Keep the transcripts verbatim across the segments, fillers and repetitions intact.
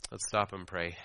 Let's stop and pray.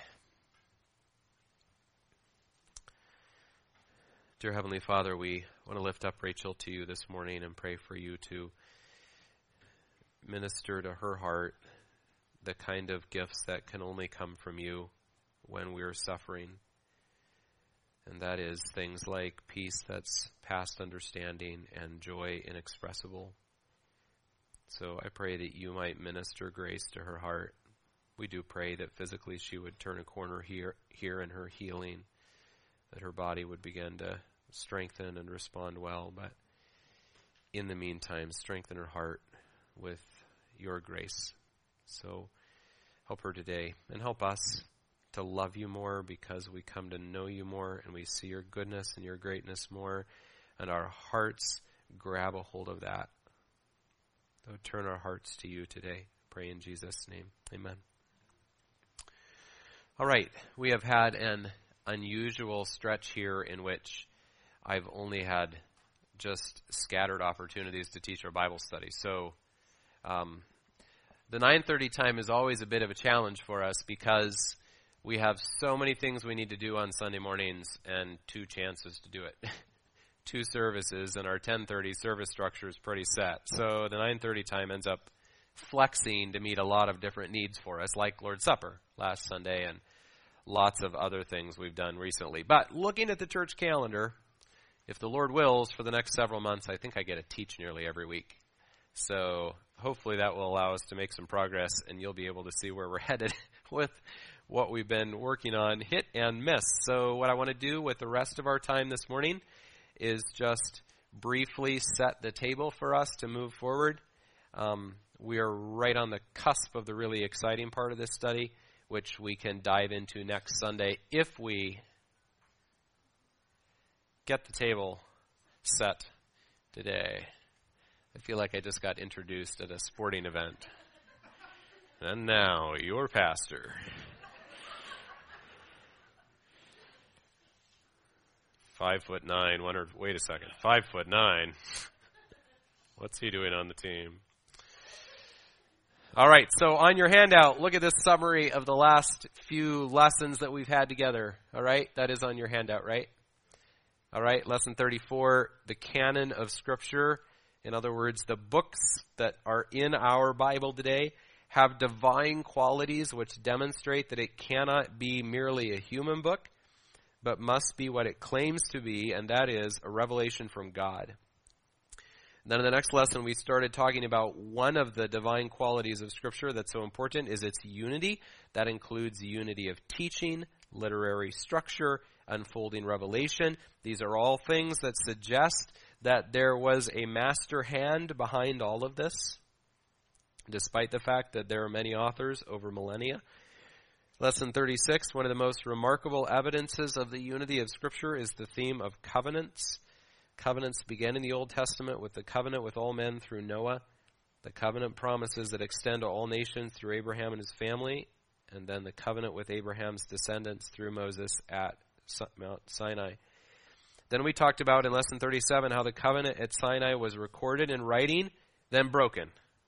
Dear Heavenly Father, we want to lift up Rachel to you this morning and pray for you to minister to her heart the kind of gifts that can only come from you when we are suffering. And that is things like peace that's past understanding and joy inexpressible. So I pray that you might minister grace to her heart. We do pray that physically she would turn a corner here, here in her healing, that her body would begin to strengthen and respond well. But in the meantime, strengthen her heart with your grace. So help her today and help us to love you more because we come to know you more and we see your goodness and your greatness more, and our hearts grab a hold of that. So turn our hearts to you today. Pray in Jesus' name. Amen. All right. We have had an unusual stretch here in which I've only had just scattered opportunities to teach our Bible study. So um, the nine thirty time is always a bit of a challenge for us because we have so many things we need to do on Sunday mornings and two chances to do it. Two services, and our ten thirty service structure is pretty set. So the nine thirty time ends up flexing to meet a lot of different needs for us, like Lord's Supper last Sunday and lots of other things we've done recently. But looking at the church calendar, if the Lord wills, for the next several months, I think I get to teach nearly every week. So hopefully that will allow us to make some progress, and you'll be able to see where we're headed with what we've been working on, hit and miss. So what I want to do with the rest of our time this morning is just briefly set the table for us to move forward. Um, we are right on the cusp of the really exciting part of this study, which we can dive into next Sunday if we get the table set today. I feel like I just got introduced at a sporting event. And now, your pastor. Five foot nine, one or wait a second, five foot nine. What's he doing on the team? All right, so on your handout, look at this summary of the last few lessons that we've had together. All right, that is on your handout, right? All right, lesson thirty-four, the canon of Scripture. In other words, the books that are in our Bible today have divine qualities which demonstrate that it cannot be merely a human book, but must be what it claims to be, and that is a revelation from God. Then in the next lesson, we started talking about one of the divine qualities of Scripture that's so important is its unity. That includes the unity of teaching, literary structure, unfolding revelation. These are all things that suggest that there was a master hand behind all of this, despite the fact that there are many authors over millennia. Lesson thirty-six, one of the most remarkable evidences of the unity of Scripture is the theme of covenants. Covenants began in the Old Testament with the covenant with all men through Noah, the covenant promises that extend to all nations through Abraham and his family, and then the covenant with Abraham's descendants through Moses at Mount Sinai. Then we talked about in lesson thirty-seven how the covenant at Sinai was recorded in writing, then broken,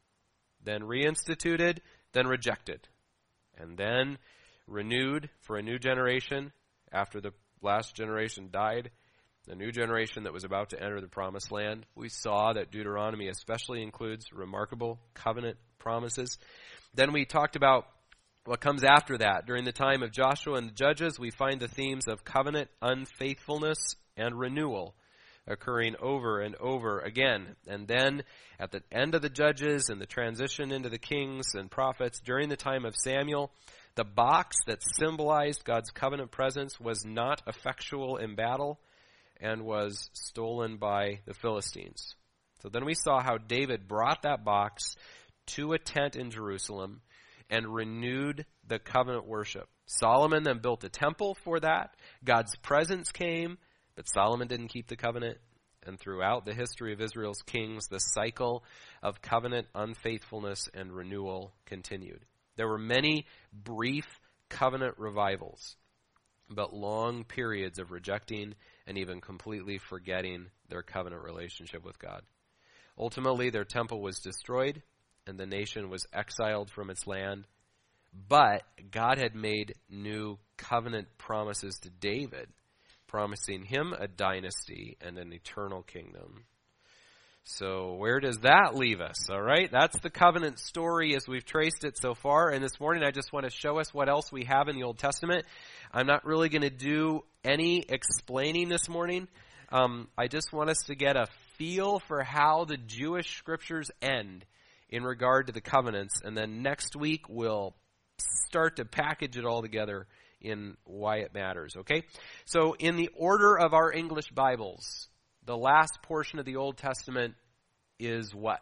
then reinstituted, then rejected, and then renewed for a new generation after the last generation died, the new generation that was about to enter the promised land. We saw that Deuteronomy especially includes remarkable covenant promises. Then we talked about what comes after that. During the time of Joshua and the Judges, we find the themes of covenant unfaithfulness and renewal occurring over and over again. And then at the end of the Judges and the transition into the kings and prophets, during the time of Samuel, the box that symbolized God's covenant presence was not effectual in battle and was stolen by the Philistines. So then we saw how David brought that box to a tent in Jerusalem and renewed the covenant worship. Solomon then built a temple for that. God's presence came, but Solomon didn't keep the covenant. And throughout the history of Israel's kings, the cycle of covenant unfaithfulness and renewal continued. There were many brief covenant revivals, but long periods of rejecting and even completely forgetting their covenant relationship with God. Ultimately, their temple was destroyed, and the nation was exiled from its land. But God had made new covenant promises to David, promising him a dynasty and an eternal kingdom. So where does that leave us? All right, that's the covenant story as we've traced it so far. And this morning I just want to show us what else we have in the Old Testament. I'm not really going to do any explaining this morning. Um, I just want us to get a feel for how the Jewish scriptures end in regard to the covenants. And then next week we'll start to package it all together in why it matters. Okay, so in the order of our English Bibles, the last portion of the Old Testament is what?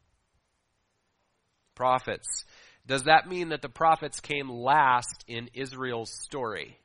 Prophets. Does that mean that the prophets came last in Israel's story?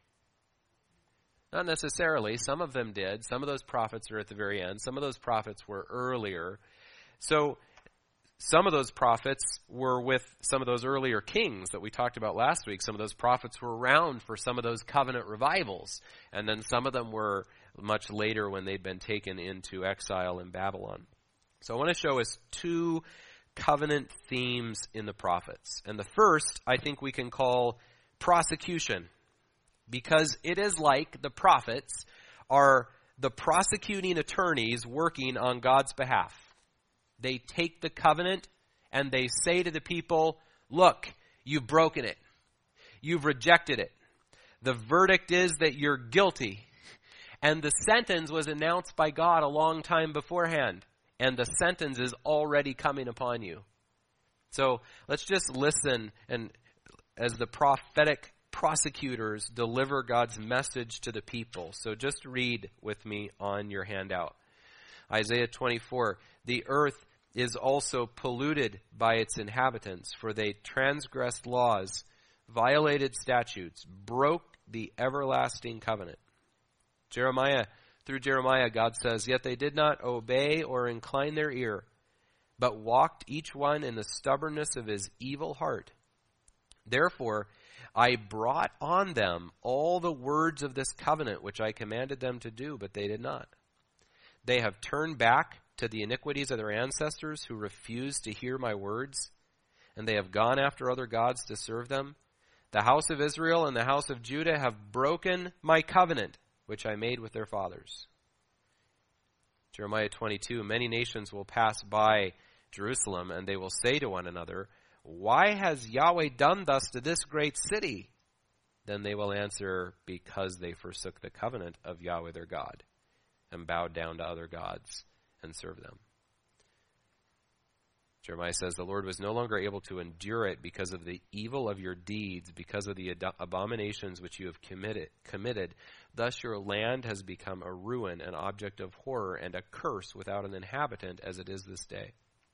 Not necessarily. Some of them did. Some of those prophets are at the very end. Some of those prophets were earlier. So some of those prophets were with some of those earlier kings that we talked about last week. Some of those prophets were around for some of those covenant revivals. And then some of them were much later when they'd been taken into exile in Babylon. So I want to show us two covenant themes in the prophets. And the first, I think we can call prosecution, because it is like the prophets are the prosecuting attorneys working on God's behalf. They take the covenant and they say to the people, look, you've broken it. You've rejected it. The verdict is that you're guilty. And the sentence was announced by God a long time beforehand. And the sentence is already coming upon you. So let's just listen and as the prophetic prosecutors deliver God's message to the people. So just read with me on your handout. Isaiah twenty-four, the earth is also polluted by its inhabitants, for they transgressed laws, violated statutes, broke the everlasting covenant. Jeremiah, through Jeremiah, God says, yet they did not obey or incline their ear, but walked each one in the stubbornness of his evil heart. Therefore, I brought on them all the words of this covenant which I commanded them to do, but they did not. They have turned back to the iniquities of their ancestors who refused to hear my words, and they have gone after other gods to serve them. The house of Israel and the house of Judah have broken my covenant, which I made with their fathers. Jeremiah twenty-two, many nations will pass by Jerusalem, and they will say to one another, why has Yahweh done thus to this great city? Then they will answer, because they forsook the covenant of Yahweh their God, and bowed down to other gods and served them. Jeremiah says, the Lord was no longer able to endure it because of the evil of your deeds, because of the ad- abominations which you have committed, committed. Thus your land has become a ruin, an object of horror, and a curse without an inhabitant, as it is this day.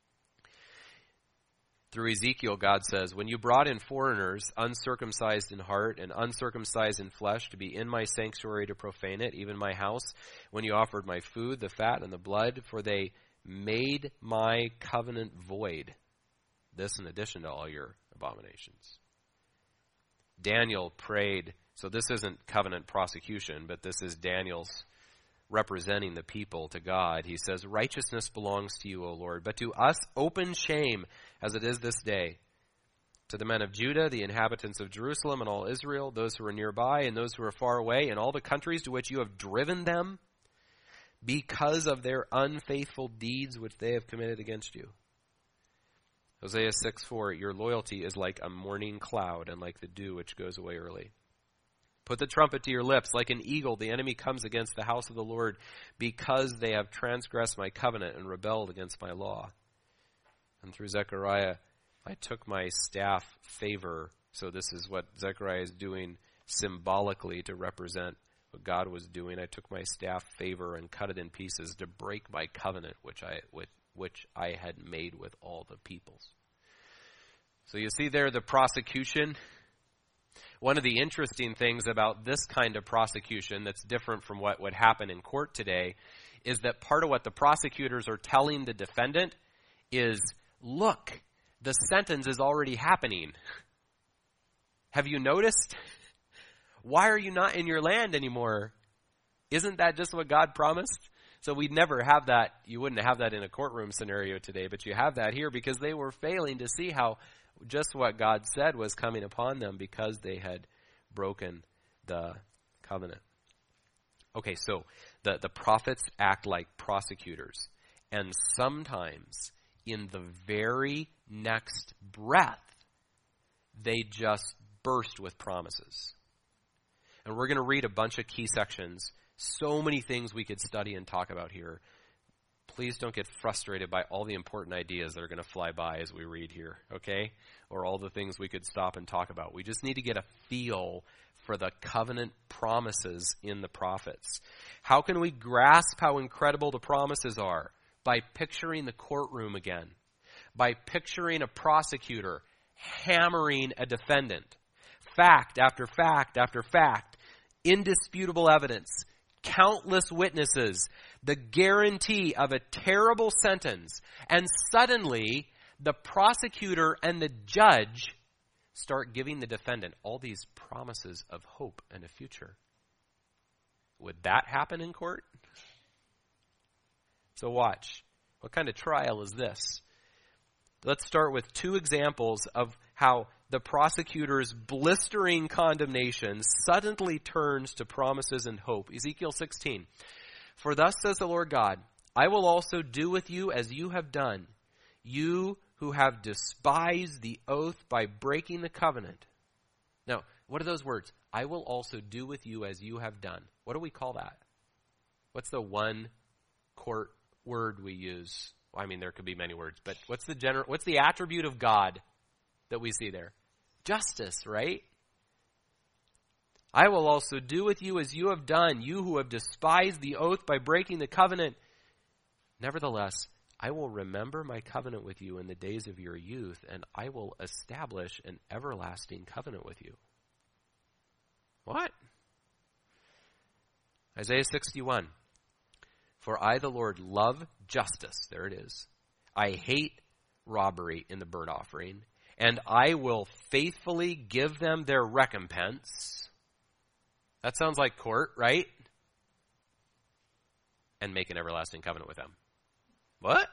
Through Ezekiel, God says, when you brought in foreigners, uncircumcised in heart and uncircumcised in flesh, to be in my sanctuary to profane it, even my house, when you offered my food, the fat and the blood, for they made my covenant void. This in addition to all your abominations. Daniel prayed, so this isn't covenant prosecution, but this is Daniel's representing the people to God. He says, righteousness belongs to you, O Lord, but to us open shame, as it is this day. To the men of Judah, the inhabitants of Jerusalem and all Israel, those who are nearby and those who are far away, and all the countries to which you have driven them, because of their unfaithful deeds which they have committed against you. Hosea six four, your loyalty is like a morning cloud and like the dew which goes away early. Put the trumpet to your lips. Like an eagle, the enemy comes against the house of the Lord, because they have transgressed my covenant and rebelled against my law. And through Zechariah, I took my staff favor. So this is what Zechariah is doing symbolically to represent what God was doing. I took my staff favor and cut it in pieces to break my covenant, which I which, which I had made with all the peoples. So you see there the prosecution. One of the interesting things about this kind of prosecution that's different from what would happen in court today is that part of what the prosecutors are telling the defendant is, look, the sentence is already happening. Have you noticed? Why are you not in your land anymore? Isn't that just what God promised? So we'd never have that. You wouldn't have that in a courtroom scenario today, but you have that here because they were failing to see how just what God said was coming upon them because they had broken the covenant. Okay, so the, the prophets act like prosecutors. And sometimes in the very next breath, they just burst with promises. And we're going to read a bunch of key sections. So many things we could study and talk about here. Please don't get frustrated by all the important ideas that are going to fly by as we read here, okay? Or all the things we could stop and talk about. We just need to get a feel for the covenant promises in the prophets. How can we grasp how incredible the promises are? By picturing the courtroom again. By picturing a prosecutor hammering a defendant. Fact after fact after fact. Indisputable evidence. Countless witnesses. The guarantee of a terrible sentence. And suddenly, the prosecutor and the judge start giving the defendant all these promises of hope and a future. Would that happen in court? So watch. What kind of trial is this? Let's start with two examples of how the prosecutor's blistering condemnation suddenly turns to promises and hope. Ezekiel sixteen. For thus says the Lord God, I will also do with you as you have done, you who have despised the oath by breaking the covenant. Now, what are those words? I will also do with you as you have done. What do we call that? What's the one court word we use? Well, I mean, there could be many words, but what's the general, what's the attribute of God that we see there? Justice, right? I will also do with you as you have done, you who have despised the oath by breaking the covenant. Nevertheless, I will remember my covenant with you in the days of your youth, and I will establish an everlasting covenant with you. What? Isaiah sixty-one. For I, the Lord, love justice. There it is. I hate robbery in the burnt offering, and I will faithfully give them their recompense. That sounds like court, right? And make an everlasting covenant with them. What?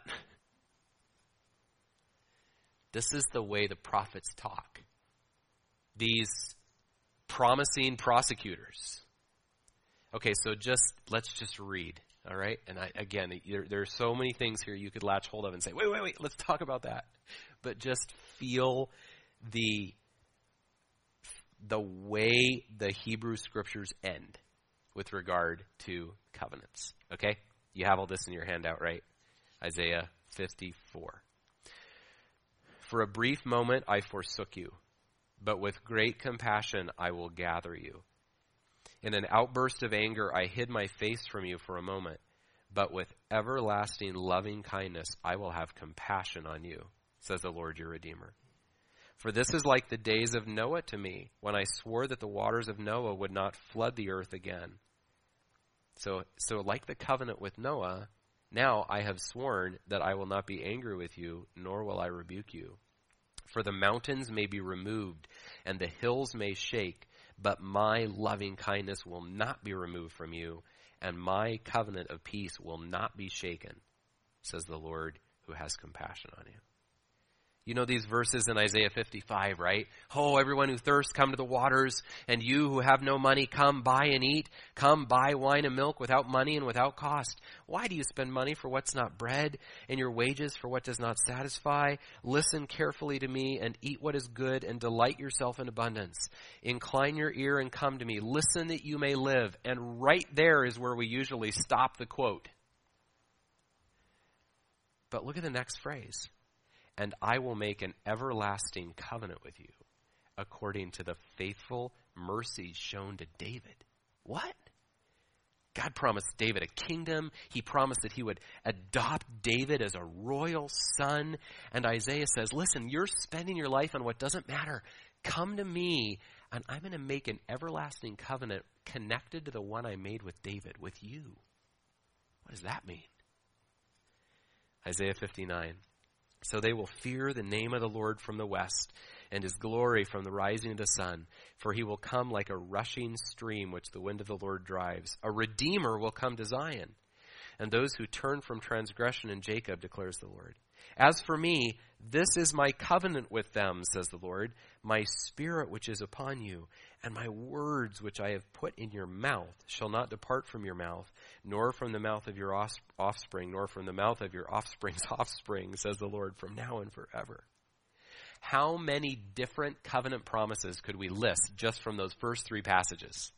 This is the way the prophets talk. These promising prosecutors. Okay, so just let's just read, all right? And I, again, there, there are so many things here you could latch hold of and say, wait, wait, wait, let's talk about that. But just feel the the way the Hebrew scriptures end with regard to covenants. Okay? You have all this in your handout, right? Isaiah fifty-four. For a brief moment I forsook you, but with great compassion I will gather you. In an outburst of anger I hid my face from you for a moment, but with everlasting loving kindness I will have compassion on you, says the Lord your Redeemer. For this is like the days of Noah to me, when I swore that the waters of Noah would not flood the earth again. So, so like the covenant with Noah, now I have sworn that I will not be angry with you, nor will I rebuke you. For the mountains may be removed, and the hills may shake, but my loving kindness will not be removed from you, and my covenant of peace will not be shaken, says the Lord who has compassion on you. You know these verses in Isaiah fifty-five, right? Oh, everyone who thirsts, come to the waters, and you who have no money, come buy and eat. Come buy wine and milk without money and without cost. Why do you spend money for what's not bread, and your wages for what does not satisfy? Listen carefully to me, and eat what is good, and delight yourself in abundance. Incline your ear and come to me. Listen that you may live. And right there is where we usually stop the quote. But look at the next phrase. And I will make an everlasting covenant with you, according to the faithful mercy shown to David. What? God promised David a kingdom. He promised that he would adopt David as a royal son. And Isaiah says, listen, you're spending your life on what doesn't matter. Come to me, and I'm going to make an everlasting covenant connected to the one I made with David, with you. What does that mean? Isaiah fifty-nine. So they will fear the name of the Lord from the west, and his glory from the rising of the sun. For he will come like a rushing stream which the wind of the Lord drives. A redeemer will come to Zion, and those who turn from transgression in Jacob, declares the Lord. As for me, This is my covenant with them, says the Lord, my spirit which is upon you, and my words which I have put in your mouth shall not depart from your mouth, nor from the mouth of your offspring, nor from the mouth of your offspring's offspring, says the Lord, from now and forever. How many different covenant promises could we list just from those first three passages?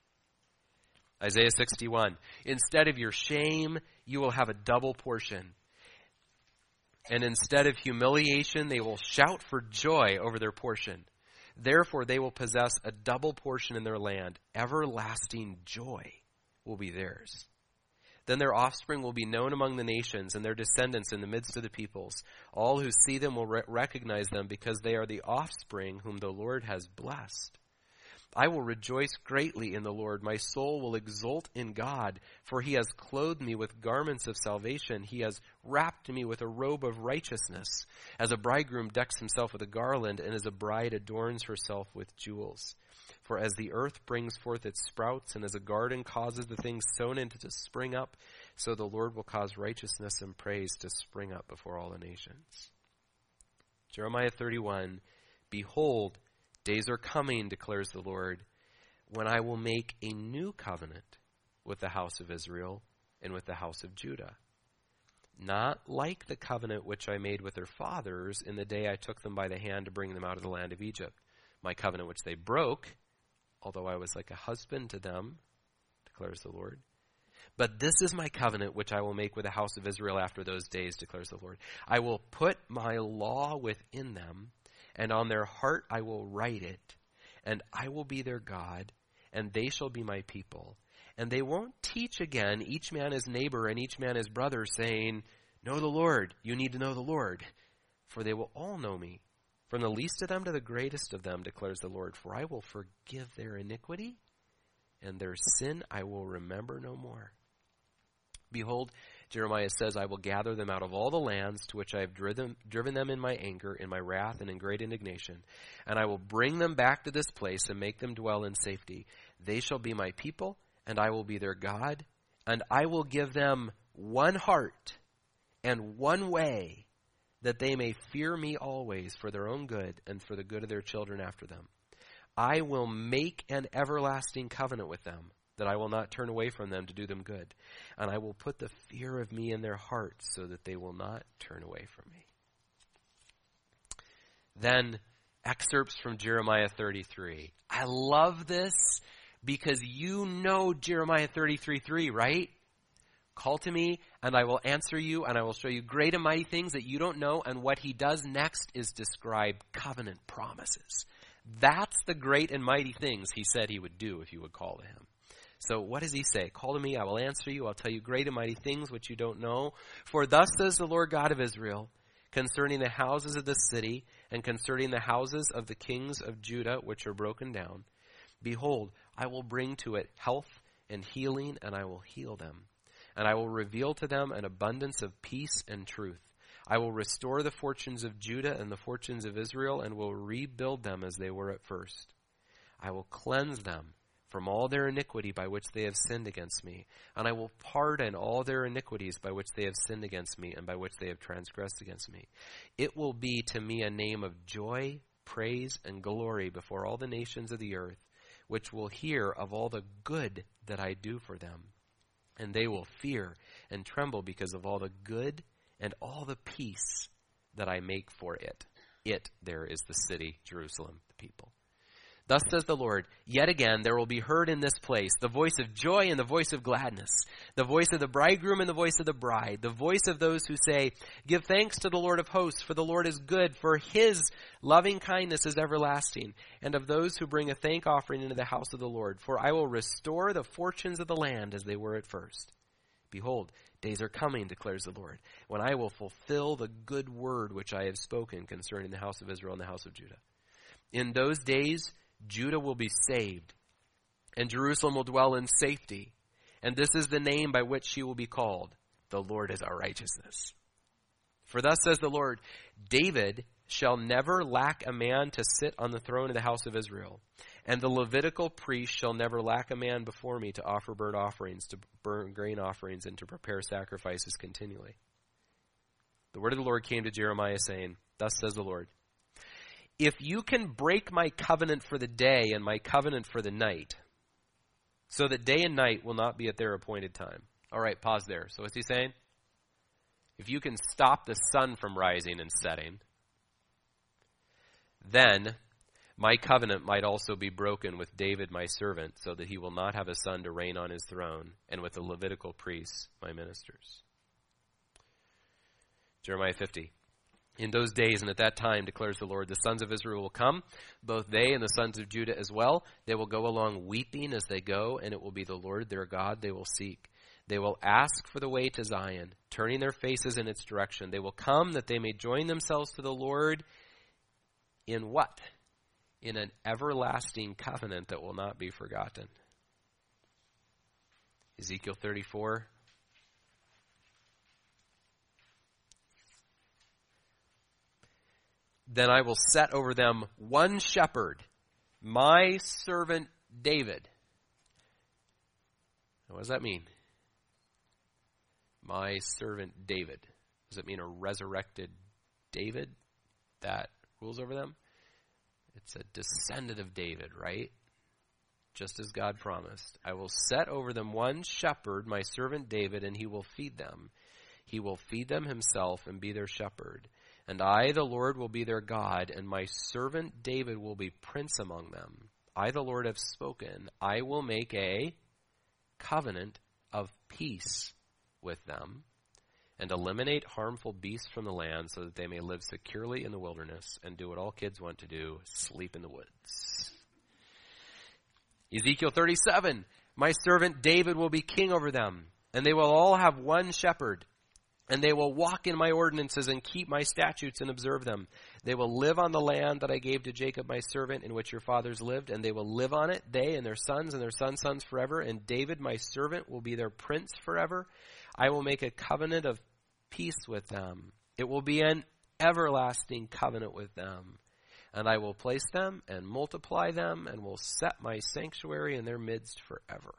Isaiah sixty-one, instead of your shame, you will have a double portion. And instead of humiliation, they will shout for joy over their portion. Therefore, they will possess a double portion in their land. Everlasting joy will be theirs. Then their offspring will be known among the nations, and their descendants in the midst of the peoples. All who see them will re- recognize them, because they are the offspring whom the Lord has blessed. I will rejoice greatly in the Lord. My soul will exult in God, for he has clothed me with garments of salvation. He has wrapped me with a robe of righteousness, as a bridegroom decks himself with a garland, and as a bride adorns herself with jewels. For as the earth brings forth its sprouts, and as a garden causes the things sown in to spring up, so the Lord will cause righteousness and praise to spring up before all the nations. Jeremiah thirty-one, behold, days are coming, declares the Lord, when I will make a new covenant with the house of Israel and with the house of Judah. Not like the covenant which I made with their fathers in the day I took them by the hand to bring them out of the land of Egypt. My covenant which they broke, although I was like a husband to them, declares the Lord. But this is my covenant which I will make with the house of Israel after those days, declares the Lord. I will put my law within them, and on their heart I will write it, and I will be their God, and they shall be my people. And they won't teach again each man his neighbor and each man his brother, saying, know the Lord, you need to know the Lord. For they will all know me, from the least of them to the greatest of them, declares the Lord. For I will forgive their iniquity, and their sin I will remember no more. Behold, Jeremiah says, I will gather them out of all the lands to which I have driven, driven them in my anger, in my wrath, and in great indignation. And I will bring them back to this place and make them dwell in safety. They shall be my people, and I will be their God. And I will give them one heart and one way, that they may fear me always for their own good and for the good of their children after them. I will make an everlasting covenant with them, that I will not turn away from them to do them good. And I will put the fear of me in their hearts, so that they will not turn away from me. Then, excerpts from Jeremiah thirty-three. I love this because you know Jeremiah thirty-three three, right? Call to me, and I will answer you, and I will show you great and mighty things that you don't know. And what he does next is describe covenant promises. That's the great and mighty things he said he would do if you would call to him. So what does he say? Call to me, I will answer you. I'll tell you great and mighty things which you don't know. For thus says the Lord God of Israel, concerning the houses of the city, and concerning the houses of the kings of Judah, which are broken down. Behold, I will bring to it health and healing, and I will heal them. And I will reveal to them an abundance of peace and truth. I will restore the fortunes of Judah and the fortunes of Israel, and will rebuild them as they were at first. I will cleanse them from all their iniquity by which they have sinned against me. And I will pardon all their iniquities by which they have sinned against me, and by which they have transgressed against me. It will be to me a name of joy, praise, and glory before all the nations of the earth, which will hear of all the good that I do for them. And they will fear and tremble because of all the good and all the peace that I make for it. It, there is the city, Jerusalem, the people. Thus says the Lord, yet again there will be heard in this place the voice of joy and the voice of gladness, the voice of the bridegroom and the voice of the bride, the voice of those who say, give thanks to the Lord of hosts, for the Lord is good, for his loving kindness is everlasting, and of those who bring a thank offering into the house of the Lord. For I will restore the fortunes of the land as they were at first. Behold, days are coming, declares the Lord, when I will fulfill the good word which I have spoken concerning the house of Israel and the house of Judah. In those days, Judah will be saved, and Jerusalem will dwell in safety. And this is the name by which she will be called. The Lord is our righteousness. For thus says the Lord, David shall never lack a man to sit on the throne of the house of Israel. And the Levitical priest shall never lack a man before me to offer burnt offerings, to burn grain offerings, and to prepare sacrifices continually. The word of the Lord came to Jeremiah, saying, Thus says the Lord. If you can break my covenant for the day and my covenant for the night, so that day and night will not be at their appointed time. All right, pause there. So what's he saying? If you can stop the sun from rising and setting, then my covenant might also be broken with David my servant, so that he will not have a son to reign on his throne, and with the Levitical priests, my ministers. Jeremiah fifty. In those days and at that time, declares the Lord, the sons of Israel will come, both they and the sons of Judah as well. They will go along weeping as they go, and it will be the Lord their God they will seek. They will ask for the way to Zion, turning their faces in its direction. They will come that they may join themselves to the Lord in what? In an everlasting covenant that will not be forgotten. Ezekiel thirty-four. Then I will set over them one shepherd, my servant David. Now, what does that mean? My servant David. Does it mean a resurrected David that rules over them? It's a descendant of David, right? Just as God promised. I will set over them one shepherd, my servant David, and he will feed them. He will feed them himself and be their shepherd. And I, the Lord, will be their God, and my servant David will be prince among them. I, the Lord, have spoken. I will make a covenant of peace with them and eliminate harmful beasts from the land so that they may live securely in the wilderness and do what all kids want to do, sleep in the woods. Ezekiel thirty-seven, my servant David will be king over them, and they will all have one shepherd. And they will walk in my ordinances and keep my statutes and observe them. They will live on the land that I gave to Jacob my servant, in which your fathers lived, and they will live on it, they and their sons and their sons' sons forever. And David my servant will be their prince forever. I will make a covenant of peace with them. It will be an everlasting covenant with them. And I will place them and multiply them, and will set my sanctuary in their midst forever.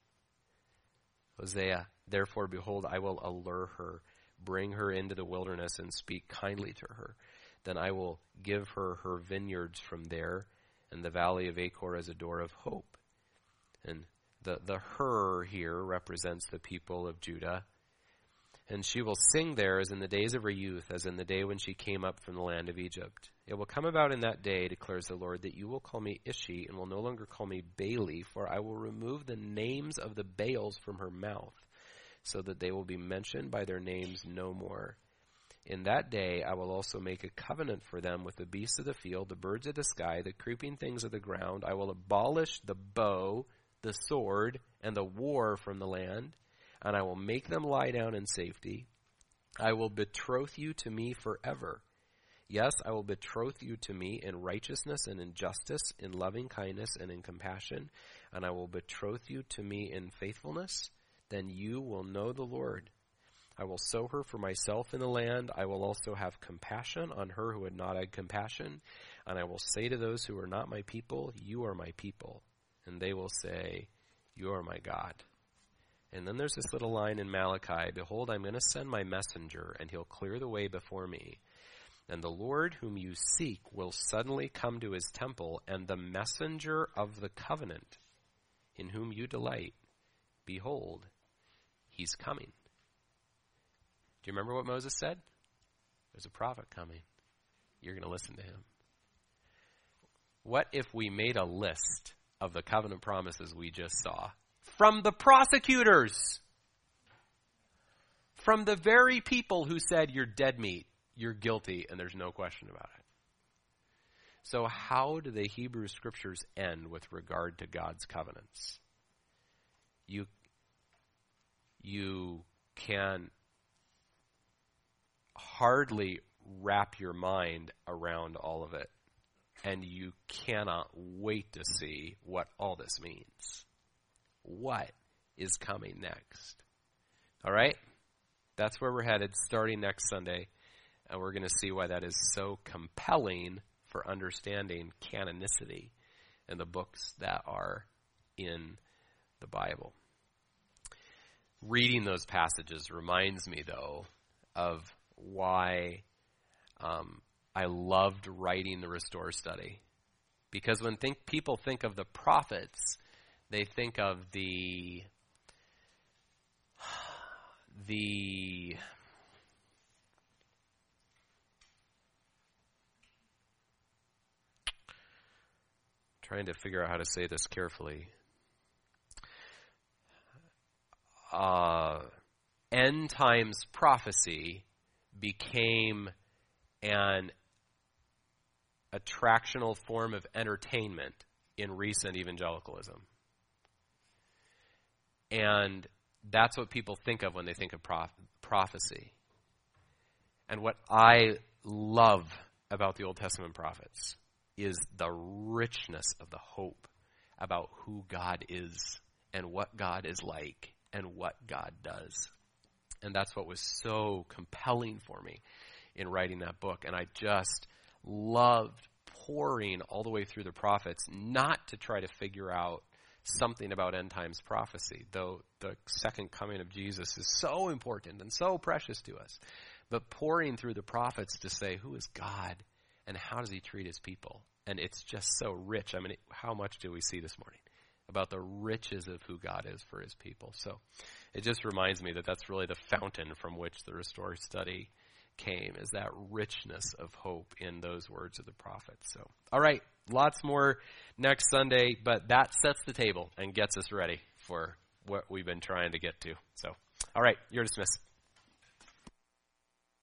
Hosea, therefore, behold, I will allure her, bring her into the wilderness, and speak kindly to her. Then I will give her her vineyards from there, and the valley of Achor as a door of hope. And the, the her here represents the people of Judah. And she will sing there as in the days of her youth, as in the day when she came up from the land of Egypt. It will come about in that day, declares the Lord, that you will call me Ishi, and will no longer call me Baali, for I will remove the names of the Baals from her mouth, so that they will be mentioned by their names no more. In that day I will also make a covenant for them with the beasts of the field, the birds of the sky, the creeping things of the ground. I will abolish the bow, the sword, and the war from the land, and I will make them lie down in safety. I will betroth you to me forever. Yes, I will betroth you to me in righteousness and in justice, in loving kindness and in compassion, and I will betroth you to me in faithfulness. Then you will know the Lord. I will sow her for myself in the land. I will also have compassion on her who had not had compassion. And I will say to those who are not my people, you are my people. And they will say, you are my God. And then there's this little line in Malachi, behold, I'm going to send my messenger, and he'll clear the way before me. And the Lord whom you seek will suddenly come to his temple, and the messenger of the covenant in whom you delight, behold, he's coming. Do you remember what Moses said? There's a prophet coming. You're going to listen to him. What if we made a list of the covenant promises we just saw from the prosecutors? From the very people who said you're dead meat, you're guilty, and there's no question about it. So how do the Hebrew scriptures end with regard to God's covenants? You You can hardly wrap your mind around all of it. And you cannot wait to see what all this means. What is coming next? All right? That's where we're headed starting next Sunday. And we're going to see why that is so compelling for understanding canonicity and the books that are in the Bible. Reading those passages reminds me, though, of why um, I loved writing the Restore study. Because when think, people think of the prophets, they think of the the trying to figure out how to say this carefully. Uh, end times prophecy became an attractional form of entertainment in recent evangelicalism. And that's what people think of when they think of prof- prophecy. And what I love about the Old Testament prophets is the richness of the hope about who God is and what God is like and what God does. And that's what was so compelling for me in writing that book. And I just loved pouring all the way through the prophets, not to try to figure out something about end times prophecy, though the second coming of Jesus is so important and so precious to us, but pouring through the prophets to say, who is God and how does he treat his people? And it's just so rich. I mean, how much do we see this morning about the riches of who God is for his people? So it just reminds me that that's really the fountain from which the Restore study came, is that richness of hope in those words of the prophets. So, all right, lots more next Sunday, but that sets the table and gets us ready for what we've been trying to get to. So, all right, you're dismissed.